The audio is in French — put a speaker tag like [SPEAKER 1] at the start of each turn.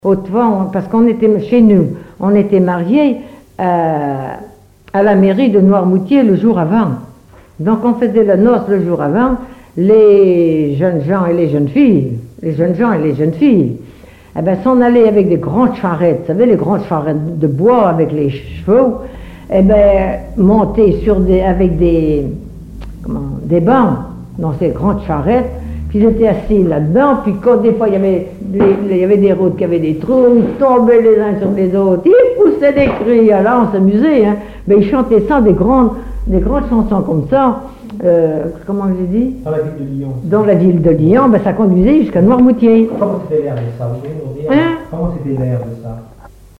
[SPEAKER 1] Autrefois, parce qu'on était chez nous, on était mariés à la mairie de Noirmoutier le jour avant. Donc on faisait la noce le jour avant, les jeunes gens et les jeunes filles, les jeunes gens et les jeunes filles, eh ben, s'en allaient avec des grandes charrettes, vous savez, les grandes charrettes de bois avec les chevaux, eh ben, monter avec des bancs dans ces grandes charrettes. Puis ils étaient assis là-dedans, puis quand des fois il y avait des routes qui avaient des trous, ils tombaient les uns sur les autres, ils poussaient des cris, alors on s'amusait, hein. Mais ils chantaient ça, des grandes chansons comme ça, comment j'ai dit?
[SPEAKER 2] Dans la ville de Lyon.
[SPEAKER 1] Dans la ville de Lyon, ben, ça conduisait jusqu'à Noirmoutier.
[SPEAKER 2] Comment c'était l'air de ça? Vous pouvez nous dire
[SPEAKER 1] Hein?
[SPEAKER 2] Comment c'était l'air de ça?